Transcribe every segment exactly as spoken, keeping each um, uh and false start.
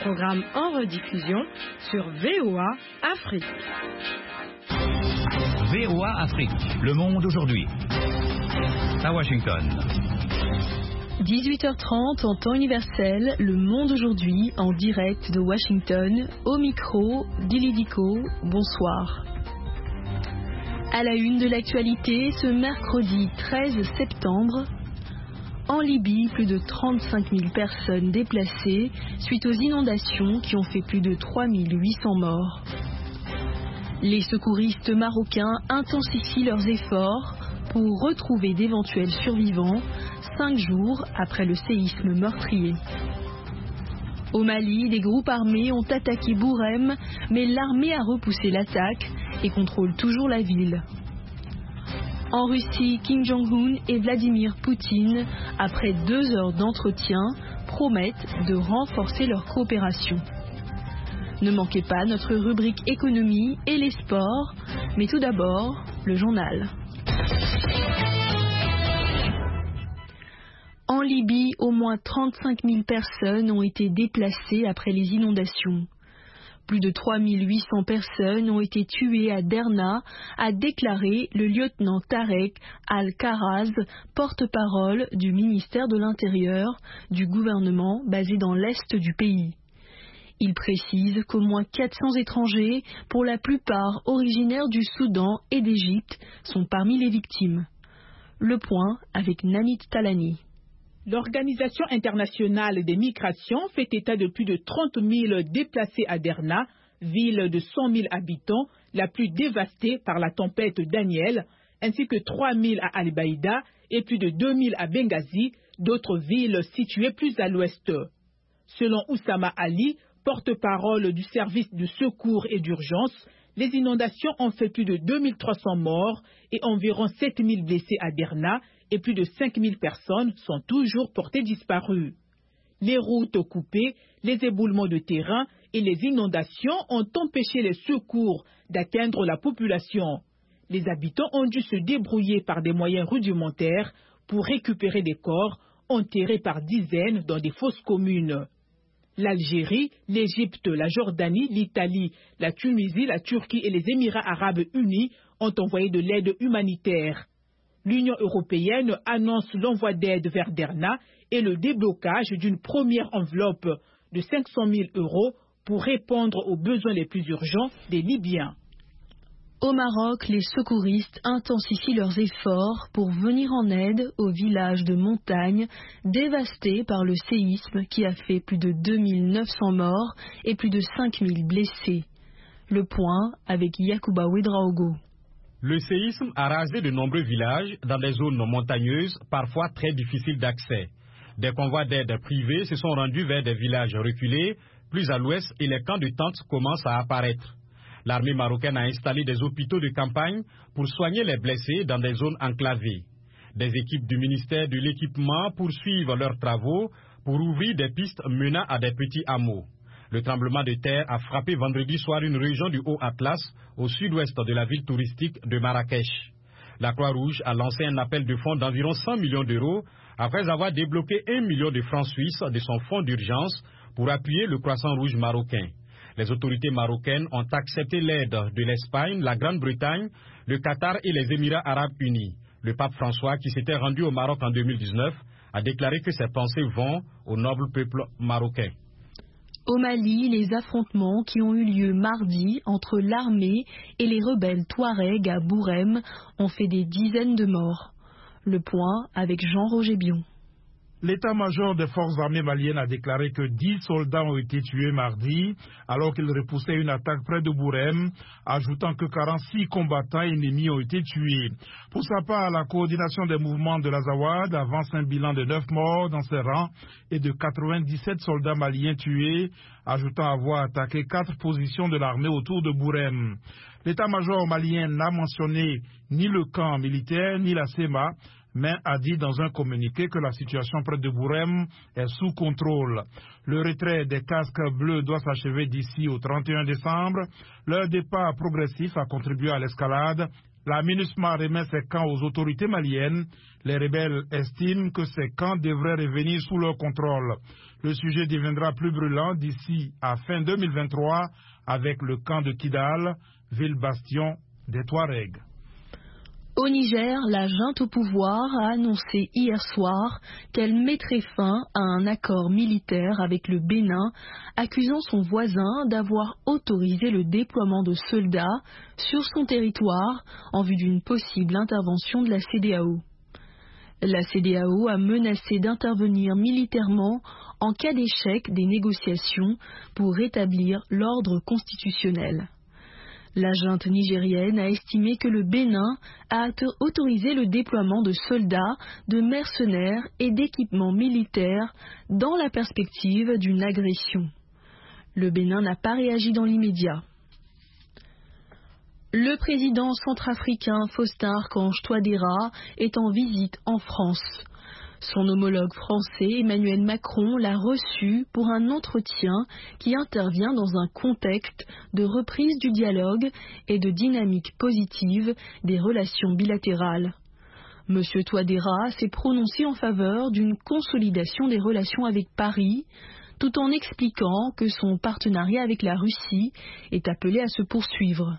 programme en rediffusion sur V O A Afrique. V O A Afrique, le monde aujourd'hui. À Washington. dix-huit heures trente en temps universel, le monde aujourd'hui en direct de Washington, au micro d'Ilidico. Bonsoir. À la une de l'actualité, ce mercredi treize septembre, en Libye, plus de trente-cinq mille personnes déplacées suite aux inondations qui ont fait plus de trois mille huit cents morts. Les secouristes marocains intensifient leurs efforts pour retrouver d'éventuels survivants cinq jours après le séisme meurtrier. Au Mali, des groupes armés ont attaqué Bourem, mais l'armée a repoussé l'attaque et contrôle toujours la ville. En Russie, Kim Jong-un et Vladimir Poutine, après deux heures d'entretien, promettent de renforcer leur coopération. Ne manquez pas notre rubrique économie et les sports, mais tout d'abord, le journal. En Libye, au moins trente-cinq mille personnes ont été déplacées après les inondations. Plus de trois mille huit cents personnes ont été tuées à Derna, a déclaré le lieutenant Tarek Al-Karaz, porte-parole du ministère de l'Intérieur du gouvernement basé dans l'est du pays. Il précise qu'au moins quatre cents étrangers, pour la plupart originaires du Soudan et d'Égypte, sont parmi les victimes. Le point avec Namit Talani. L'Organisation internationale des migrations fait état de plus de trente mille déplacés à Derna, ville de cent mille habitants, la plus dévastée par la tempête Daniel, ainsi que trois mille à Al-Baïda et plus de deux mille à Benghazi, d'autres villes situées plus à l'ouest. Selon Oussama Ali, porte-parole du service de secours et d'urgence, les inondations ont fait plus de deux mille trois cents morts et environ sept mille blessés à Derna, et plus de cinq mille personnes sont toujours portées disparues. Les routes coupées, les éboulements de terrain et les inondations ont empêché les secours d'atteindre la population. Les habitants ont dû se débrouiller par des moyens rudimentaires pour récupérer des corps enterrés par dizaines dans des fosses communes. L'Algérie, l'Égypte, la Jordanie, l'Italie, la Tunisie, la Turquie et les Émirats arabes unis ont envoyé de l'aide humanitaire. L'Union européenne annonce l'envoi d'aide vers Derna et le déblocage d'une première enveloppe de cinq cent mille euros pour répondre aux besoins les plus urgents des Libyens. Au Maroc, les secouristes intensifient leurs efforts pour venir en aide aux villages de montagne dévastés par le séisme qui a fait plus de deux mille neuf cents morts et plus de cinq mille blessés. Le point avec Yacouba Ouedraogo. Le séisme a rasé de nombreux villages dans des zones montagneuses, parfois très difficiles d'accès. Des convois d'aide privés se sont rendus vers des villages reculés, plus à l'ouest, et les camps de tentes commencent à apparaître. L'armée marocaine a installé des hôpitaux de campagne pour soigner les blessés dans des zones enclavées. Des équipes du ministère de l'Équipement poursuivent leurs travaux pour ouvrir des pistes menant à des petits hameaux. Le tremblement de terre a frappé vendredi soir une région du Haut-Atlas, au sud-ouest de la ville touristique de Marrakech. La Croix-Rouge a lancé un appel de fonds d'environ cent millions d'euros après avoir débloqué un million de francs suisses de son fonds d'urgence pour appuyer le Croissant-Rouge marocain. Les autorités marocaines ont accepté l'aide de l'Espagne, la Grande-Bretagne, le Qatar et les Émirats arabes unis. Le pape François, qui s'était rendu au Maroc en deux mille dix-neuf, a déclaré que ses pensées vont au noble peuple marocain. Au Mali, les affrontements qui ont eu lieu mardi entre l'armée et les rebelles Touaregs à Bourem ont fait des dizaines de morts. Le point avec Jean-Roger Bion. L'état-major des forces armées maliennes a déclaré que dix soldats ont été tués mardi alors qu'ils repoussaient une attaque près de Bourem, ajoutant que quarante-six combattants ennemis ont été tués. Pour sa part, la coordination des mouvements de l'Azawad avance un bilan de neuf morts dans ses rangs et de quatre-vingt-dix-sept soldats maliens tués, ajoutant avoir attaqué quatre positions de l'armée autour de Bourem. L'état-major malien n'a mentionné ni le camp militaire ni la S E M A, mais a dit dans un communiqué que la situation près de Bourem est sous contrôle. Le retrait des casques bleus doit s'achever d'ici au trente et un décembre. Leur départ progressif a contribué à l'escalade. La MINUSMA remet ses camps aux autorités maliennes. Les rebelles estiment que ces camps devraient revenir sous leur contrôle. Le sujet deviendra plus brûlant d'ici à fin deux mille vingt-trois avec le camp de Kidal, ville bastion des Touaregs. Au Niger, la junte au pouvoir a annoncé hier soir qu'elle mettrait fin à un accord militaire avec le Bénin, accusant son voisin d'avoir autorisé le déploiement de soldats sur son territoire en vue d'une possible intervention de la C D A O. La C D A O a menacé d'intervenir militairement en cas d'échec des négociations pour rétablir l'ordre constitutionnel. La junte nigérienne a estimé que le Bénin a autorisé le déploiement de soldats, de mercenaires et d'équipements militaires dans la perspective d'une agression. Le Bénin n'a pas réagi dans l'immédiat. Le président centrafricain Faustin Archange Touadéra est en visite en France. Son homologue français Emmanuel Macron l'a reçu pour un entretien qui intervient dans un contexte de reprise du dialogue et de dynamique positive des relations bilatérales. Monsieur Touadéra s'est prononcé en faveur d'une consolidation des relations avec Paris, tout en expliquant que son partenariat avec la Russie est appelé à se poursuivre.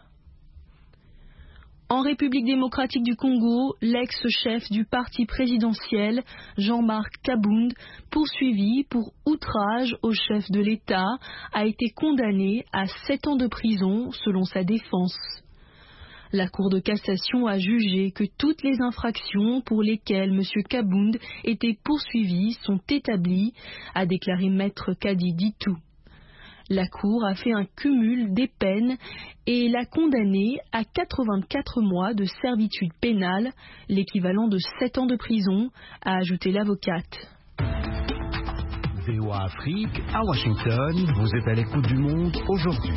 En République démocratique du Congo, l'ex-chef du parti présidentiel, Jean-Marc Kabound, poursuivi pour outrage au chef de l'État, a été condamné à sept ans de prison selon sa défense. La Cour de cassation a jugé que toutes les infractions pour lesquelles M. Kabound était poursuivi sont établies, a déclaré maître Kadi Ditou. La Cour a fait un cumul des peines et l'a condamné à quatre-vingt-quatre mois de servitude pénale, l'équivalent de sept ans de prison, a ajouté l'avocate. V O A Afrique, à Washington, vous êtes à l'écoute du monde aujourd'hui.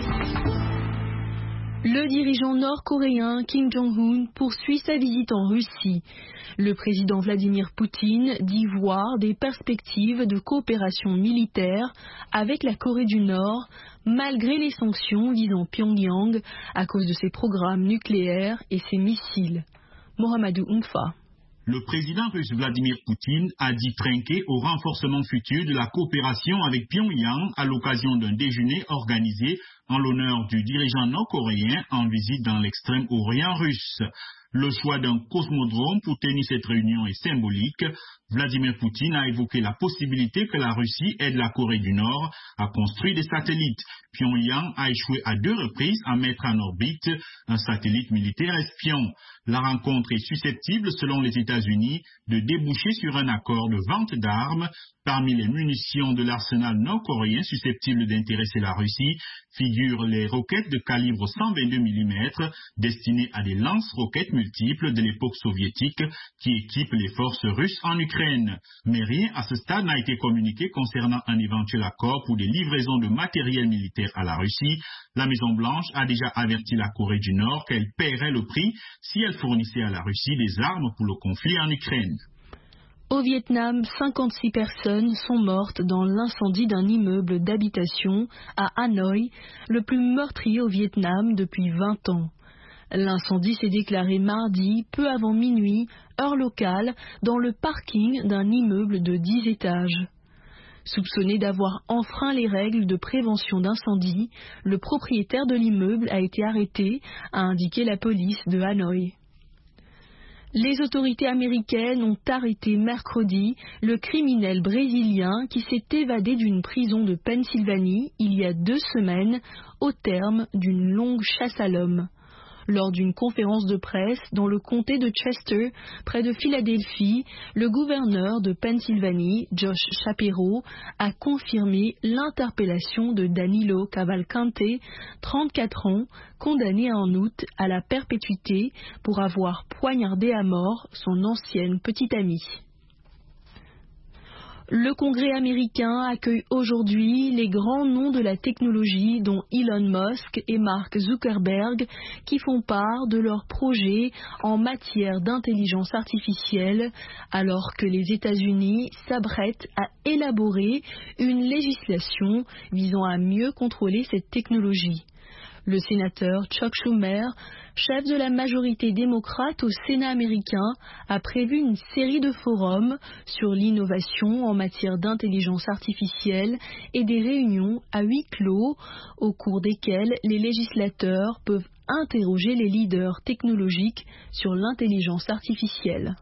Le dirigeant nord-coréen Kim Jong-un poursuit sa visite en Russie. Le président Vladimir Poutine dit voir des perspectives de coopération militaire avec la Corée du Nord, malgré les sanctions visant Pyongyang à cause de ses programmes nucléaires et ses missiles. Mohamedou Oumfa. Le président russe Vladimir Poutine a dit trinquer au renforcement futur de la coopération avec Pyongyang à l'occasion d'un déjeuner organisé en l'honneur du dirigeant nord-coréen en visite dans l'extrême-orient russe. Le choix d'un cosmodrome pour tenir cette réunion est symbolique. Vladimir Poutine a évoqué la possibilité que la Russie aide la Corée du Nord à construire des satellites. Pyongyang a échoué à deux reprises à mettre en orbite un satellite militaire espion. La rencontre est susceptible, selon les États-Unis, de déboucher sur un accord de vente d'armes. Parmi les munitions de l'arsenal nord-coréen susceptibles d'intéresser la Russie figurent les roquettes de calibre cent vingt-deux millimètres destinées à des lance-roquettes multiples de l'époque soviétique qui équipent les forces russes en Ukraine. Mais rien à ce stade n'a été communiqué concernant un éventuel accord pour des livraisons de matériel militaire à la Russie. La Maison-Blanche a déjà averti la Corée du Nord qu'elle paierait le prix si elle fournissait à la Russie des armes pour le conflit en Ukraine. Au Vietnam, cinquante-six personnes sont mortes dans l'incendie d'un immeuble d'habitation à Hanoï, le plus meurtrier au Vietnam depuis vingt ans. L'incendie s'est déclaré mardi, peu avant minuit, heure locale, dans le parking d'un immeuble de dix étages. Soupçonné d'avoir enfreint les règles de prévention d'incendie, le propriétaire de l'immeuble a été arrêté, a indiqué la police de Hanoï. Les autorités américaines ont arrêté mercredi le criminel brésilien qui s'est évadé d'une prison de Pennsylvanie il y a deux semaines au terme d'une longue chasse à l'homme. Lors d'une conférence de presse dans le comté de Chester, près de Philadelphie, le gouverneur de Pennsylvanie, Josh Shapiro, a confirmé l'interpellation de Danilo Cavalcante, trente-quatre ans, condamné en août à la perpétuité pour avoir poignardé à mort son ancienne petite amie. Le Congrès américain accueille aujourd'hui les grands noms de la technologie dont Elon Musk et Mark Zuckerberg qui font part de leurs projets en matière d'intelligence artificielle alors que les États-Unis s'apprêtent à élaborer une législation visant à mieux contrôler cette technologie. Le sénateur Chuck Schumer, chef de la majorité démocrate au Sénat américain, a prévu une série de forums sur l'innovation en matière d'intelligence artificielle et des réunions à huis clos au cours desquelles les législateurs peuvent interroger les leaders technologiques sur l'intelligence artificielle.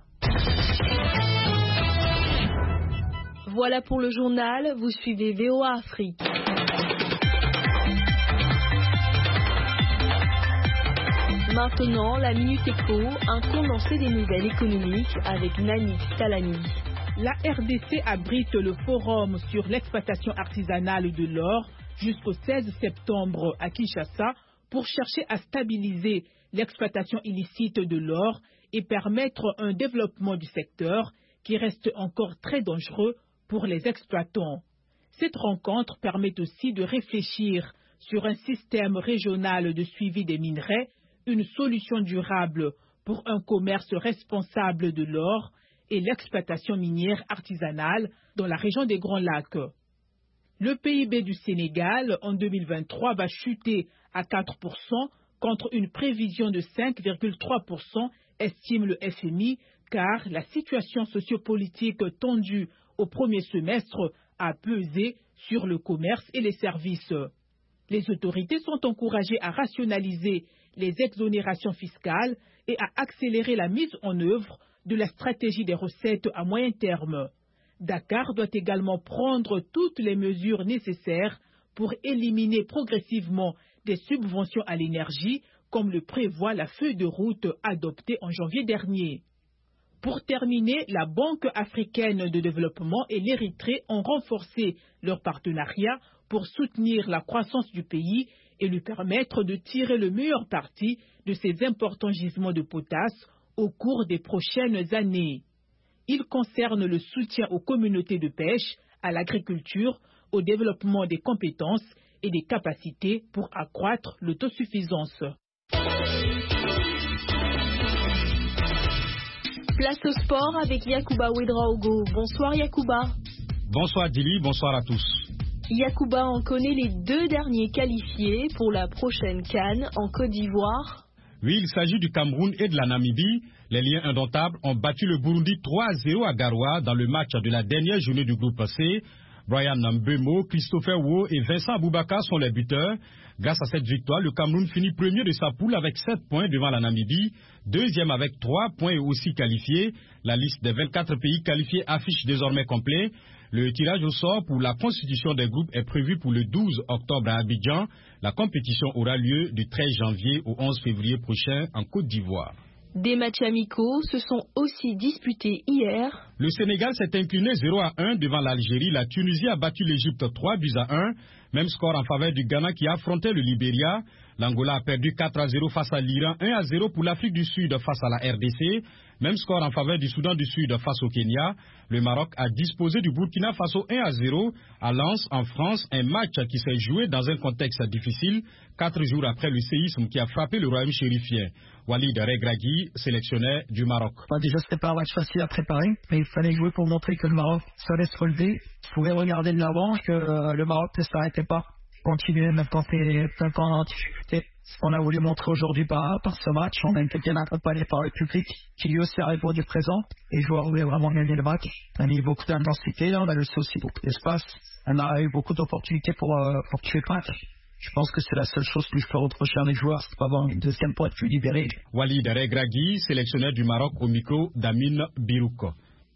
Voilà pour le journal, vous suivez V O A Afrique. Maintenant, la Minute Éco, un condensé des nouvelles économiques avec Nani Talani. La R D C abrite le forum sur l'exploitation artisanale de l'or jusqu'au seize septembre à Kinshasa pour chercher à stabiliser l'exploitation illicite de l'or et permettre un développement du secteur qui reste encore très dangereux pour les exploitants. Cette rencontre permet aussi de réfléchir sur un système régional de suivi des minerais, une solution durable pour un commerce responsable de l'or et l'exploitation minière artisanale dans la région des Grands Lacs. Le P I B du Sénégal en deux mille vingt-trois va chuter à quatre pour cent contre une prévision de cinq virgule trois pour cent, estime le F M I, car la situation sociopolitique tendue au premier semestre a pesé sur le commerce et les services. Les autorités sont encouragées à rationaliser les exonérations fiscales et à accélérer la mise en œuvre de la stratégie des recettes à moyen terme. Dakar doit également prendre toutes les mesures nécessaires pour éliminer progressivement des subventions à l'énergie, comme le prévoit la feuille de route adoptée en janvier dernier. Pour terminer, la Banque africaine de développement et l'Érythrée ont renforcé leur partenariat pour soutenir la croissance du pays et lui permettre de tirer le meilleur parti de ses importants gisements de potasse au cours des prochaines années. Il concerne le soutien aux communautés de pêche, à l'agriculture, au développement des compétences et des capacités pour accroître l'autosuffisance. Place au sport avec Yacouba Ouedraogo. Bonsoir Yacouba. Bonsoir Dili, bonsoir à tous. Yacouba, on connaît les deux derniers qualifiés pour la prochaine CAN en Côte d'Ivoire. Oui, il s'agit du Cameroun et de la Namibie. Les Lions indomptables ont battu le Burundi trois à zéro à Garoua dans le match de la dernière journée du groupe C. Brian Mbemo, Christopher Wo et Vincent Aboubakar sont les buteurs. Grâce à cette victoire, le Cameroun finit premier de sa poule avec sept points devant la Namibie, deuxième avec trois points et aussi qualifié. La liste des vingt-quatre pays qualifiés affiche désormais complet. Le tirage au sort pour la constitution des groupes est prévu pour le douze octobre à Abidjan. La compétition aura lieu du treize janvier au onze février prochain en Côte d'Ivoire. Des matchs amicaux se sont aussi disputés hier. Le Sénégal s'est incliné zéro à un devant l'Algérie. La Tunisie a battu l'Égypte trois buts à un. Même score en faveur du Ghana qui affrontait le Libéria. L'Angola a perdu quatre à zéro face à l'Iran, un à zéro pour l'Afrique du Sud face à la R D C. Même score en faveur du Soudan du Sud face au Kenya. Le Maroc a disposé du Burkina Faso un à zéro à Lens en France, un match qui s'est joué dans un contexte difficile, quatre jours après le séisme qui a frappé le royaume chérifien. Walid Regragui, sélectionneur du Maroc. Bah déjà, c'était pas un match facile à préparer, mais il fallait jouer pour montrer que le Maroc savait se relever. Vous pouvez regarder de l'avant que euh, le Maroc ne s'arrêtait pas. Continuer même quand c'est en difficulté. Ce qu'on a voulu montrer aujourd'hui par, par ce match, on a été bien accompagné par le public qui lui aussi a répondu présent. Et les joueurs voulaient vraiment gagner le match. On a mis beaucoup d'intensité, on a laissé aussi beaucoup d'espace. On a eu beaucoup d'opportunités pour, euh, pour tuer le match. Je pense que c'est la seule chose que je peux reprocher à mes joueurs, c'est pas avoir une deuxième pointe plus libérée. Walid Regragui, sélectionneur du Maroc au micro d'Amine Birouk.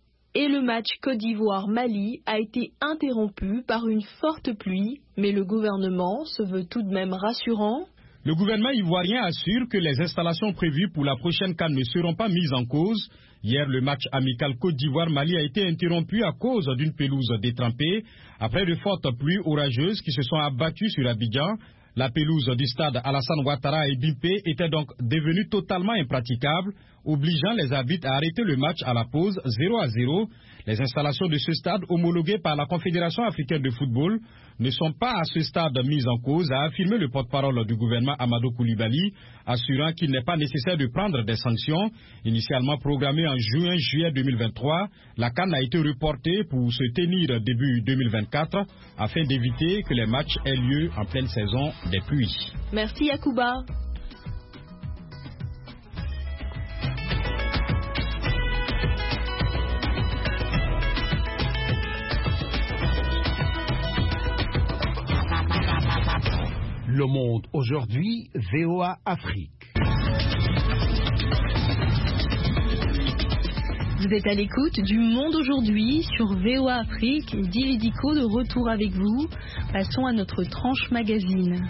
Et le match Côte d'Ivoire-Mali a été interrompu par une forte pluie, mais le gouvernement se veut tout de même rassurant. Le gouvernement ivoirien assure que les installations prévues pour la prochaine CAN ne seront pas mises en cause. Hier, le match amical Côte d'Ivoire-Mali a été interrompu à cause d'une pelouse détrempée. Après de fortes pluies orageuses qui se sont abattues sur Abidjan, la pelouse du stade Alassane Ouattara et Bimpé était donc devenue totalement impraticable. obligeant les arbitres à arrêter le match à la pause zéro à zéro. Les installations de ce stade, homologuées par la Confédération africaine de football, ne sont pas à ce stade mises en cause, a affirmé le porte-parole du gouvernement Amadou Koulibaly, assurant qu'il n'est pas nécessaire de prendre des sanctions. Initialement programmée en juin-juillet deux mille vingt-trois, la CAN a été reportée pour se tenir début deux mille vingt-quatre afin d'éviter que les matchs aient lieu en pleine saison des pluies. Merci Yacouba. Le Monde aujourd'hui, V O A Afrique. Vous êtes à l'écoute du Monde aujourd'hui sur V O A Afrique. Dili Diko de retour avec vous. Passons à notre tranche magazine.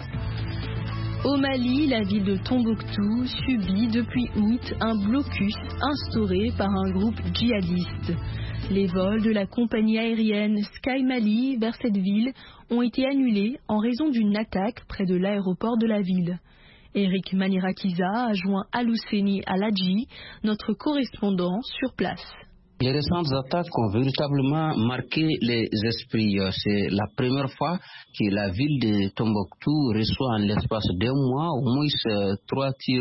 Au Mali, la ville de Tombouctou subit depuis août un blocus instauré par un groupe djihadiste. Les vols de la compagnie aérienne Sky Mali vers cette ville ont été annulés en raison d'une attaque près de l'aéroport de la ville. Eric Manirakiza a joint Alouseni Aladji, notre correspondant sur place. Les récentes attaques ont véritablement marqué les esprits. C'est la première fois que la ville de Tombouctou reçoit en l'espace d'un mois au moins trois tirs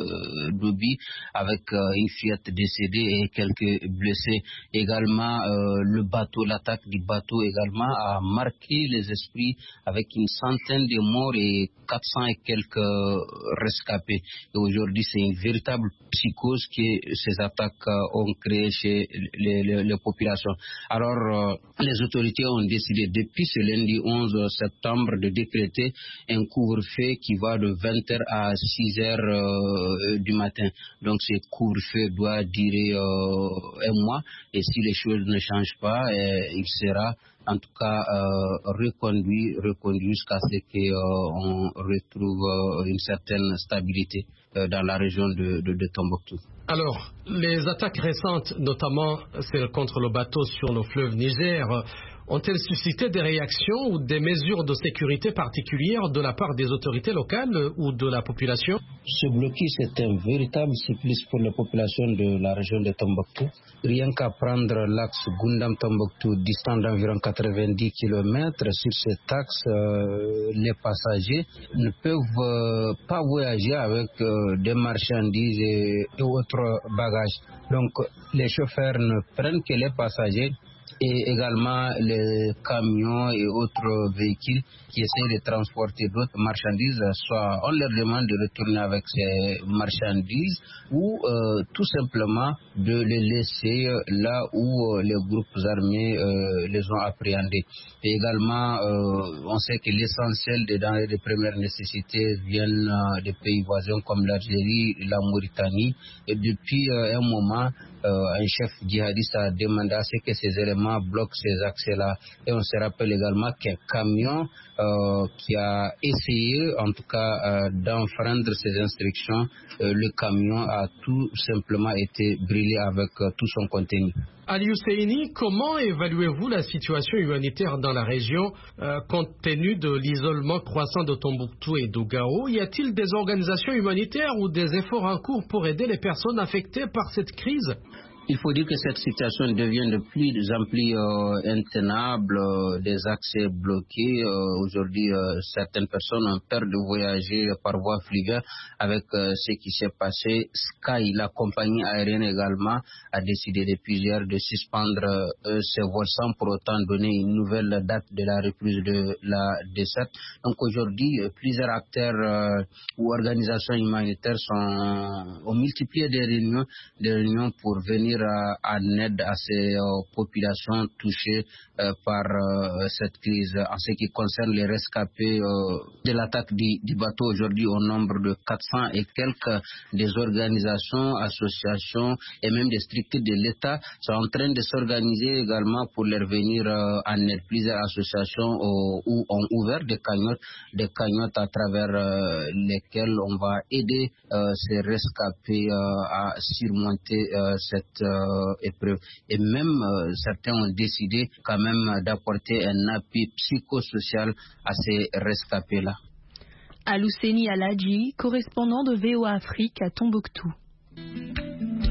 d'obus avec une fillette décédée et quelques blessés. Également, le bateau, l'attaque du bateau également a marqué les esprits avec une centaine de morts et quatre cents et quelques rescapés. Et aujourd'hui, c'est une véritable psychose que ces attaques ont créée chez Les, les, les populations. Alors, euh, les autorités ont décidé depuis ce lundi onze septembre de décréter un couvre-feu qui va de vingt heures à six heures euh, du matin. Donc, ce couvre-feu doit durer euh, un mois et si les choses ne changent pas, euh, il sera en tout cas euh, reconduit, reconduit jusqu'à ce qu'on euh, retrouve euh, une certaine stabilité euh, dans la région de, de, de Tombouctou. Alors, les attaques récentes, notamment celles contre le bateau sur le fleuve Niger, ont-elles suscité des réactions ou des mesures de sécurité particulières de la part des autorités locales ou de la population? Ce blocus est un véritable supplice pour la population de la région de Tombouctou. Rien qu'à prendre l'axe Goundam-Tombouctou, distant d'environ quatre-vingt-dix kilomètres, sur cet axe, euh, les passagers ne peuvent euh, pas voyager avec euh, des marchandises et, et autres bagages. Donc, les chauffeurs ne prennent que les passagers et également les camions et autres véhicules qui essaient de transporter d'autres marchandises, soit on leur demande de retourner avec ces marchandises ou euh, tout simplement de les laisser là où euh, les groupes armés euh, les ont appréhendés. Et également, euh, on sait que l'essentiel des denrées de première nécessité viennent euh, des pays voisins comme l'Algérie, la Mauritanie. Et depuis euh, un moment, euh, un chef djihadiste a demandé à ce que ces éléments bloquent ces accès-là. Et on se rappelle également qu'un camion Euh, qui a essayé en tout cas euh, d'enfreindre ces instructions, euh, le camion a tout simplement été brûlé avec euh, tout son contenu. Ali Husseini, comment évaluez-vous la situation humanitaire dans la région euh, compte tenu de l'isolement croissant de Tombouctou et d'Ougao? Y a-t-il des organisations humanitaires ou des efforts en cours pour aider les personnes affectées par cette crise? Il faut dire que cette situation devient de plus en plus euh, intenable, euh, des accès bloqués. Euh, Aujourd'hui, euh, certaines personnes ont peur de voyager par voie fluviale avec euh, ce qui s'est passé. Sky, la compagnie aérienne également, a décidé depuis hier de suspendre euh, ses vols sans pour autant donner une nouvelle date de la reprise de la desserte. Donc aujourd'hui, euh, plusieurs acteurs euh, ou organisations humanitaires sont, ont multiplié des réunions, des réunions pour venir en aide à ces euh, populations touchées euh, par euh, cette crise. En ce qui concerne les rescapés euh, de l'attaque du, du bateau aujourd'hui au nombre de quatre cents et quelques, des organisations, associations et même des structures de l'État sont en train de s'organiser également pour leur venir euh, en aide. Plusieurs associations euh, où ont ouvert des cagnottes, des cagnottes à travers euh, lesquelles on va aider euh, ces rescapés euh, à surmonter euh, cette Euh, épreuve. Et même euh, certains ont décidé quand même d'apporter un appui psychosocial à ces rescapés-là. Alouseni Aladji, correspondant de V O A Afrique à Tombouctou.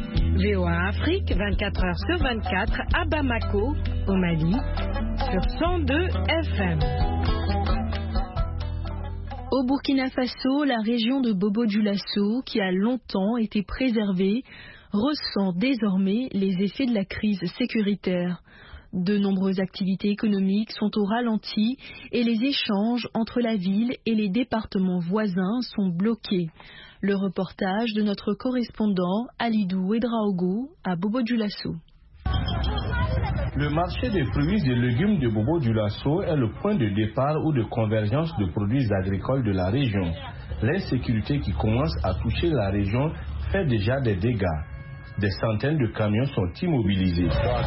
V O A Afrique, vingt-quatre heures sur vingt-quatre, à Bamako, au Mali, sur cent deux F M. Au Burkina Faso, la région de Bobo-Dioulasso, qui a longtemps été préservée, ressent désormais les effets de la crise sécuritaire. De nombreuses activités économiques sont au ralenti et les échanges entre la ville et les départements voisins sont bloqués. Le reportage de notre correspondant Alidou Ouedraogo à Bobo-Dioulasso. Le marché des fruits et légumes de Bobo-Dioulasso est le point de départ ou de convergence de produits agricoles de la région. L'insécurité qui commence à toucher la région fait déjà des dégâts. Des centaines de camions sont immobilisés.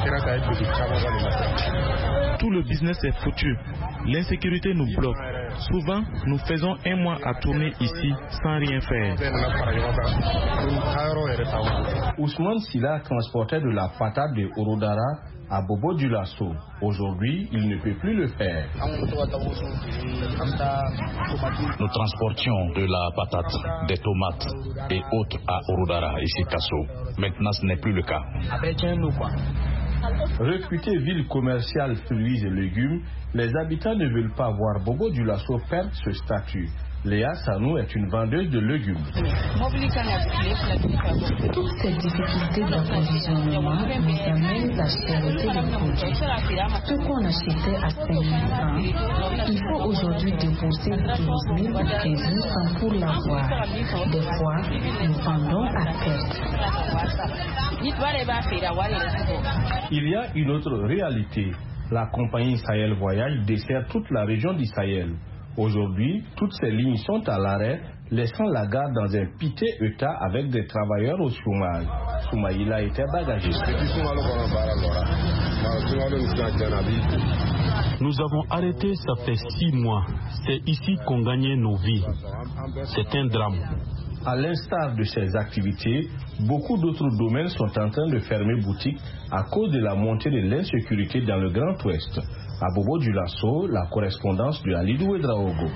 Tout le business est foutu. L'insécurité nous bloque. Souvent, nous faisons un mois à tourner ici sans rien faire. Ousmane Silla transportait de la patate de Orodara à Bobo-Dioulasso. Aujourd'hui, il ne peut plus le faire. Nous transportions de la patate, des tomates et autres à Orodara, ici Kasso. Maintenant, ce n'est plus le cas. Réputée ville commerciale fruits et légumes, les habitants ne veulent pas voir Bobo-Dioulasso perdre ce statut. Léa Sanou est une vendeuse de légumes. Toutes ces difficultés d'approvisionnement nous amènent à chercher les produits. Ce qu'on achetait à cinq mille francs, il faut aujourd'hui débourser douze mille ou quinze mille francs pour l'avoir. Des fois, nous vendons à perte. Il y a une autre réalité. La compagnie Sahel Voyage dessert toute la région du Sahel. Aujourd'hui, toutes ces lignes sont à l'arrêt, laissant la gare dans un piteux état avec des travailleurs au chômage. Soumaïla était bagagiste. Nous avons arrêté, ça fait six mois. C'est ici qu'on gagnait nos vies. C'est un drame. À l'instar de ces activités, beaucoup d'autres domaines sont en train de fermer boutique à cause de la montée de l'insécurité dans le Grand Ouest. À Bobo-Dioulasso, la correspondance de Alidou Ouedraogo.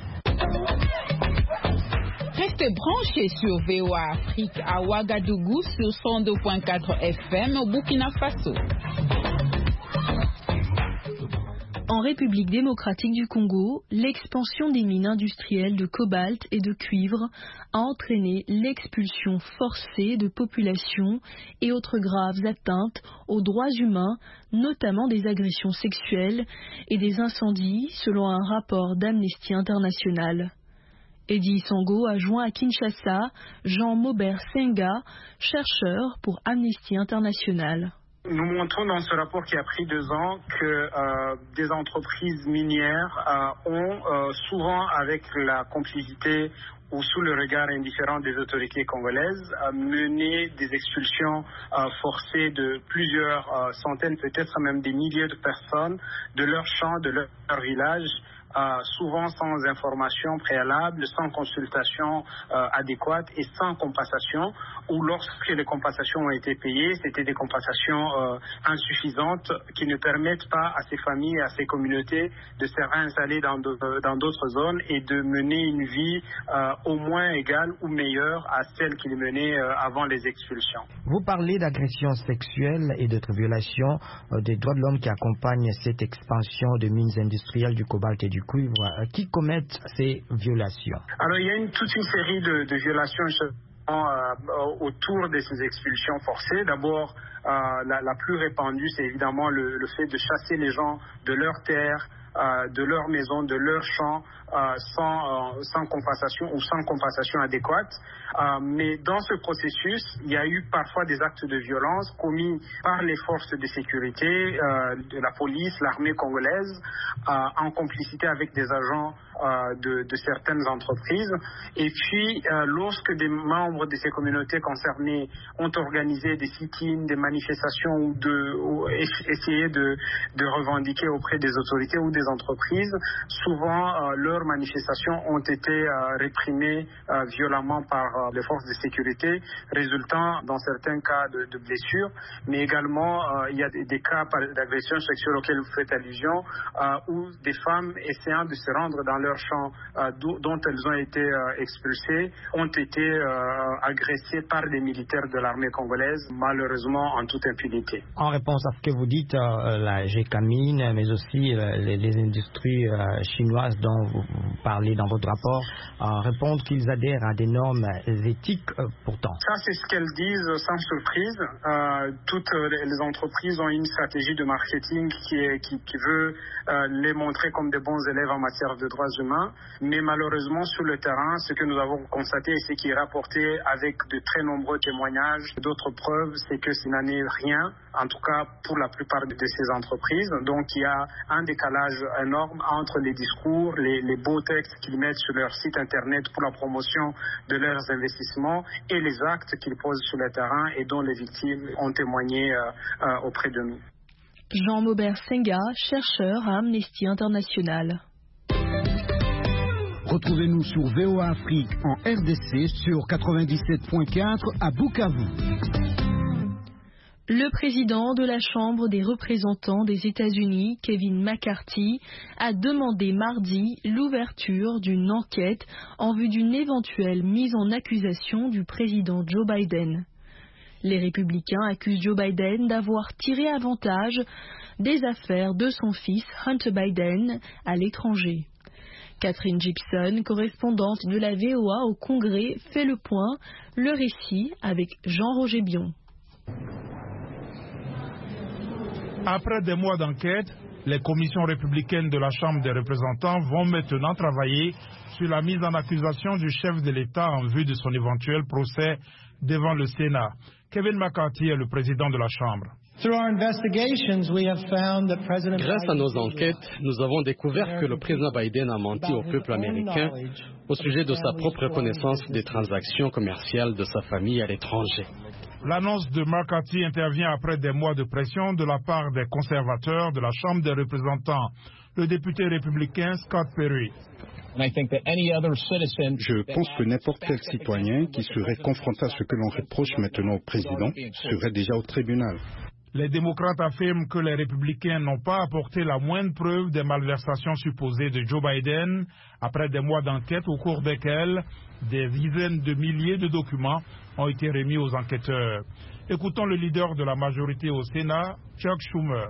Restez branchés sur V O A Afrique à Ouagadougou sur cent deux virgule quatre F M au Burkina Faso. En République démocratique du Congo, l'expansion des mines industrielles de cobalt et de cuivre a entraîné l'expulsion forcée de populations et autres graves atteintes aux droits humains, notamment des agressions sexuelles et des incendies, selon un rapport d'Amnesty International. Eddie Sango a joint à Kinshasa Jean Maubert Senga, chercheur pour Amnesty International. Nous montrons dans ce rapport qui a pris deux ans que euh, des entreprises minières euh, ont euh, souvent, avec la complicité ou sous le regard indifférent des autorités congolaises, euh, mené des expulsions euh, forcées de plusieurs euh, centaines, peut-être même des milliers de personnes de leurs champs, de leur, leur village. Euh, souvent sans information préalable, sans consultation euh, adéquate et sans compensation, ou lorsque les compensations ont été payées, c'était des compensations euh, insuffisantes qui ne permettent pas à ces familles, à ces communautés de se réinstaller dans, de, dans d'autres zones et de mener une vie euh, au moins égale ou meilleure à celle qu'ils menaient euh, avant les expulsions. Vous parlez d'agressions sexuelles et d'autres violations euh, des droits de l'homme qui accompagnent cette expansion de mines industrielles du cobalt et du cuivre. Qui commettent ces violations? Alors il y a une, toute une série de, de violations euh, autour de ces expulsions forcées. D'abord, euh, la, la plus répandue, c'est évidemment le, le fait de chasser les gens de leurs terres, euh, de leurs maisons, de leurs champs, euh, sans, euh, sans compensation ou sans compensation adéquate. Euh, mais dans ce processus, il y a eu parfois des actes de violence commis par les forces de sécurité, euh, de la police, l'armée congolaise, euh, en complicité avec des agents euh, de, de certaines entreprises. Et puis, euh, lorsque des membres de ces communautés concernées ont organisé des sit-ins, des manifestations ou, de, ou essayé de, de revendiquer auprès des autorités ou des ces entreprises. Souvent, euh, leurs manifestations ont été euh, réprimées euh, violemment par euh, les forces de sécurité, résultant dans certains cas de, de blessures, mais également euh, il y a des, des cas d'agression sexuelle auxquels vous faites allusion, euh, où des femmes essayant de se rendre dans leur champ euh, dont elles ont été euh, expulsées ont été euh, agressées par des militaires de l'armée congolaise, malheureusement en toute impunité. En réponse à ce que vous dites, euh, la Gécamine, mais aussi euh, les, les industries euh, chinoises dont vous, vous parlez dans votre rapport, euh, répondent qu'ils adhèrent à des normes éthiques euh, pourtant. Ça, c'est ce qu'elles disent sans surprise. Euh, toutes les entreprises ont une stratégie de marketing qui, est, qui, qui veut euh, les montrer comme des bons élèves en matière de droits humains, mais malheureusement sur le terrain, ce que nous avons constaté et ce qui est rapporté avec de très nombreux témoignages, d'autres preuves, c'est que ce n'en est rien, en tout cas pour la plupart de ces entreprises. Donc il y a un décalage énorme entre les discours, les, les beaux textes qu'ils mettent sur leur site internet pour la promotion de leurs investissements et les actes qu'ils posent sur le terrain et dont les victimes ont témoigné euh, euh, auprès de nous. Jean Maubert Senga, chercheur à Amnesty International. Retrouvez-nous sur V O A Afrique en R D C sur quatre-vingt-dix-sept point quatre à Bukavu. Le président de la Chambre des représentants des États-Unis, Kevin McCarthy, a demandé mardi l'ouverture d'une enquête en vue d'une éventuelle mise en accusation du président Joe Biden. Les républicains accusent Joe Biden d'avoir tiré avantage des affaires de son fils Hunter Biden à l'étranger. Catherine Gibson, correspondante de la V O A au Congrès, fait le point, le récit avec Jean-Roger Bion. Après des mois d'enquête, les commissions républicaines de la Chambre des représentants vont maintenant travailler sur la mise en accusation du chef de l'État en vue de son éventuel procès devant le Sénat. Kevin McCarthy est le président de la Chambre. Grâce à nos enquêtes, nous avons découvert que le président Biden a menti au peuple américain au sujet de sa propre connaissance des transactions commerciales de sa famille à l'étranger. L'annonce de McCarthy intervient après des mois de pression de la part des conservateurs de la Chambre des représentants. Le député républicain Scott Perry. Je pense que n'importe quel citoyen qui serait confronté à ce que l'on reproche maintenant au président serait déjà au tribunal. Les démocrates affirment que les républicains n'ont pas apporté la moindre preuve des malversations supposées de Joe Biden après des mois d'enquête au cours desquels des dizaines de milliers de documents ont été remis aux enquêteurs. Écoutons le leader de la majorité au Sénat, Chuck Schumer.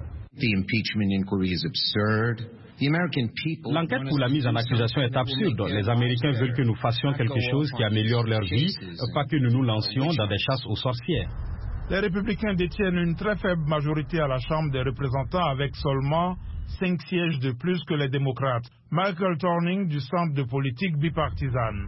L'enquête pour la mise en accusation est absurde. Les Américains veulent que nous fassions quelque chose qui améliore leur vie, pas que nous nous lancions dans des chasses aux sorcières. Les républicains détiennent une très faible majorité à la Chambre des représentants avec seulement cinq sièges de plus que les démocrates. Michael Torning du Centre de politique bipartisane.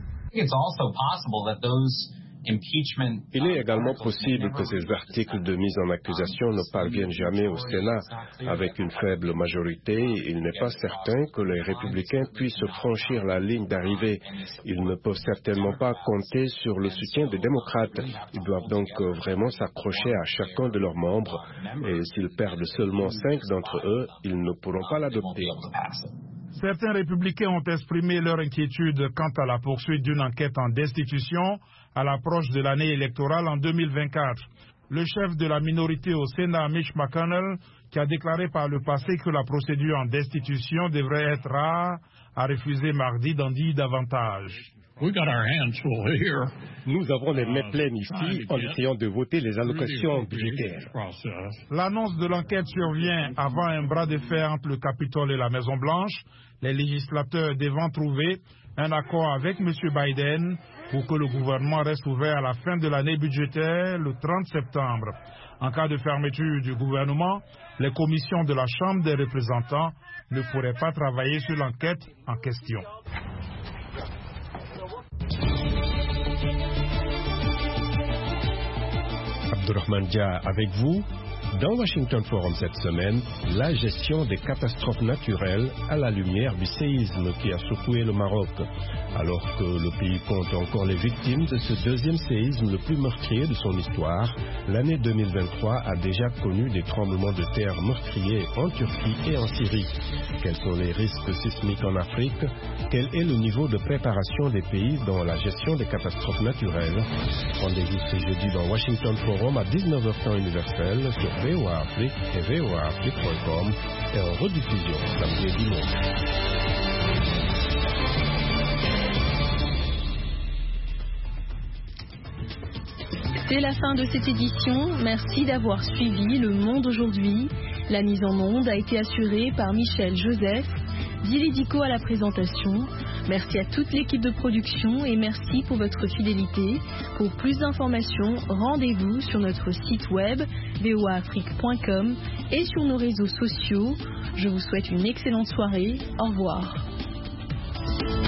Il est également possible que ces articles de mise en accusation ne parviennent jamais au Sénat. Avec une faible majorité, il n'est pas certain que les républicains puissent franchir la ligne d'arrivée. Ils ne peuvent certainement pas compter sur le soutien des démocrates. Ils doivent donc vraiment s'accrocher à chacun de leurs membres. Et s'ils perdent seulement cinq d'entre eux, ils ne pourront pas l'adopter. Certains républicains ont exprimé leur inquiétude quant à la poursuite d'une enquête en destitution à l'approche de l'année électorale en deux mille vingt-quatre. Le chef de la minorité au Sénat, Mitch McConnell, qui a déclaré par le passé que la procédure en destitution devrait être rare, a refusé mardi d'en dire davantage. Nous avons les mains pleines ici en essayant de voter les allocations budgétaires. L'annonce de l'enquête survient avant un bras de fer entre le Capitole et la Maison-Blanche, les législateurs devant trouver un accord avec M. Biden pour que le gouvernement reste ouvert à la fin de l'année budgétaire le trente septembre. En cas de fermeture du gouvernement, les commissions de la Chambre des représentants ne pourraient pas travailler sur l'enquête en question. Abdourahmane Dia avec vous. Dans Washington Forum cette semaine, la gestion des catastrophes naturelles à la lumière du séisme qui a secoué le Maroc. Alors que le pays compte encore les victimes de ce deuxième séisme le plus meurtrier de son histoire, l'année deux mille vingt-trois a déjà connu des tremblements de terre meurtriers en Turquie et en Syrie. Quels sont les risques sismiques en Afrique? Quel est le niveau de préparation des pays dans la gestion des catastrophes naturelles? Rendez-vous ce jeudi dans Washington Forum à dix-neuf heures temps universel sur V O A Afrique et V O A Afrique point com et en rediffusion samedi et dimanche. C'est la fin de cette édition. Merci d'avoir suivi Le Monde aujourd'hui. La mise en onde a été assurée par Michel Joseph, Dili Dico à la présentation. Merci à toute l'équipe de production et merci pour votre fidélité. Pour plus d'informations, rendez-vous sur notre site web v o a afrique point com et sur nos réseaux sociaux. Je vous souhaite une excellente soirée. Au revoir.